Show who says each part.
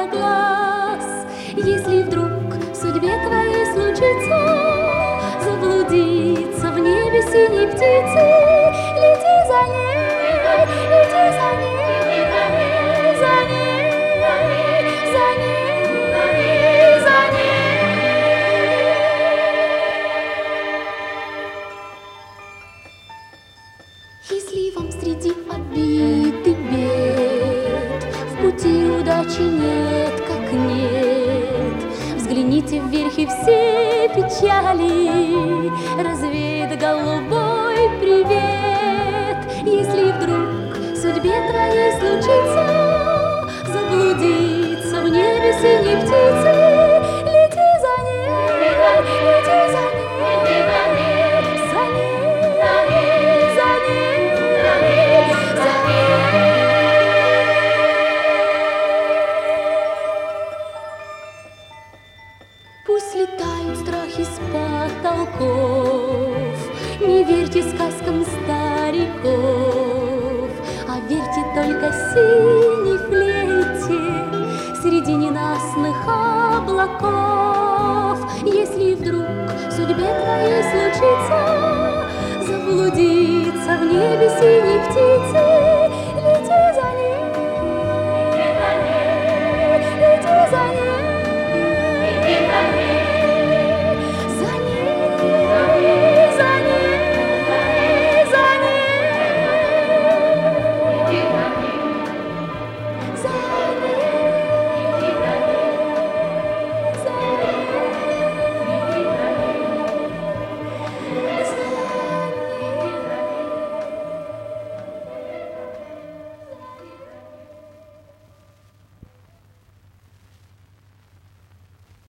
Speaker 1: для глаз. Если вдруг в судьбе твоей случится заблудиться в небе синей птицы, лети за ней, лети за ней, за ней, за ней, за ней. Если вам среди обид и бед в пути удачи нет, как нет, взгляните вверх, и все печали развеет голубой привет. Если вдруг в судьбе твоей случится заблудиться в небе синей птицы, лети за ней, лети за ней, за ней, за ней, за ней. Пусть летают страхи с потолков, не верьте сказкам стариков, а верьте только синей флейте среди ненастных облаков. Если вдруг в судьбе твоей случится заблудиться в небе синей птицы,